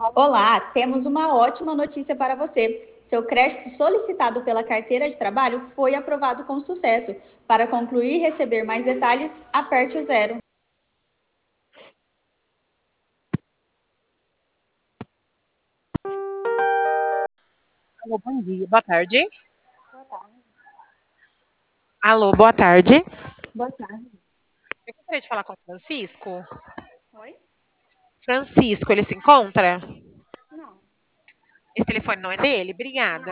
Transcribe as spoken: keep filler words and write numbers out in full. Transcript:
Olá, temos uma ótima notícia para você. Seu crédito solicitado pela carteira de trabalho foi aprovado com sucesso. Para concluir e receber mais detalhes, aperte o zero. Alô, bom dia. Boa tarde. Alô, boa tarde. Boa tarde. Eu gostaria de falar com o Francisco. Oi? Francisco, ele se encontra? Não. Esse telefone não é dele? Obrigada.